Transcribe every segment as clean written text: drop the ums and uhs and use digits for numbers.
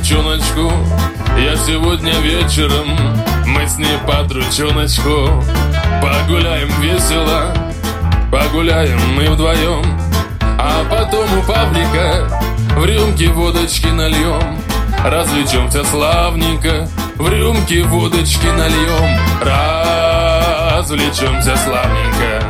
девчоночку я сегодня вечером. Мы с ней под ручоночку погуляем весело, погуляем мы вдвоем. А потом у Павлика в рюмке водочки нальем, развлечемся славненько, в рюмке водочки нальем, развлечемся славненько.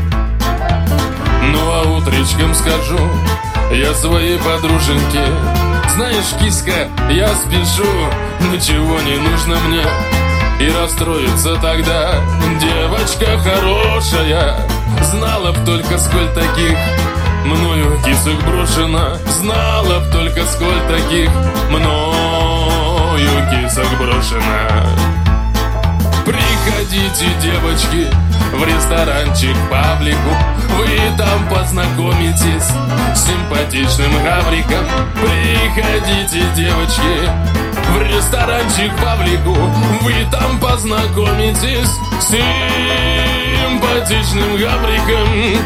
Ну а утречком скажу я своей подруженьке: знаешь, киска, я спешу, ничего не нужно мне. И расстроится тогда девочка хорошая, знала б только сколь таких мною кисок брошено, знала б только сколь таких мною кисок брошено. Приходите, девочки, в ресторанчик Павлику, вы там познакомитесь с симпатичным гавриком. Приходите, девочки, в ресторанчик Павлику, вы там познакомитесь с симпатичным гавриком.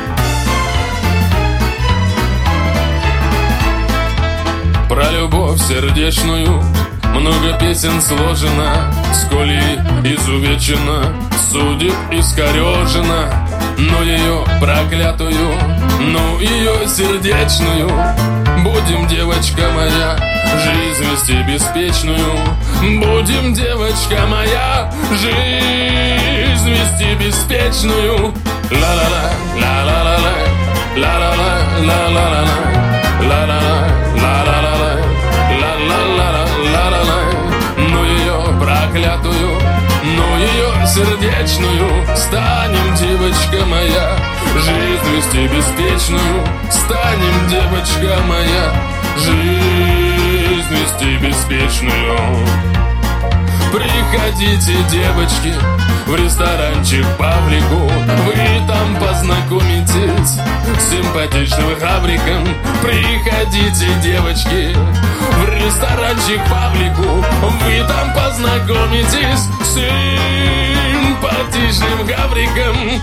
Про любовь сердечную много песен сложено, сколь изувечена, судеб искорежена. Но ее проклятую, ну ее сердечную, будем, девочка моя, жизнь вести беспечную. Будем, девочка моя, жизнь вести беспечную. Ла-ла-ла, ла-ла-ла-ла, ла-ла-ла, ла-ла-ла, ла-ла-ла, ла-ла-ла, ла-ла-ла-ла-ла-ла. Ну ее проклятую, ну ее сердечную, станем, девочка моя, жизнь вести беспечную. Станем, девочка моя, жизнь вести беспечную. Приходите, девочки, в ресторанчик Павлику, вы там познакомитесь с симпатичным гавриком. Приходите, девочки, в ресторанчик Павлику, вы там познакомитесь с симпатичным гавриком.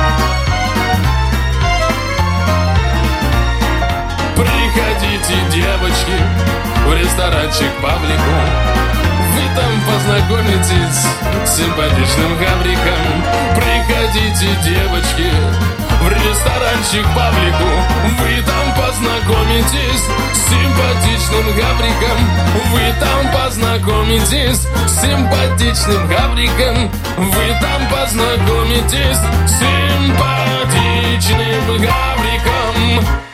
Приходите, девочки, в ресторанчик Павлику, вы там познакомитесь с симпатичным гавриком. Приходите, девочки, в ресторанчик Павлику, вы там познакомитесь с симпатичным гавриком. Вы там познакомитесь с симпатичным гавриком. Вы там познакомитесь с симпатичным гавриком.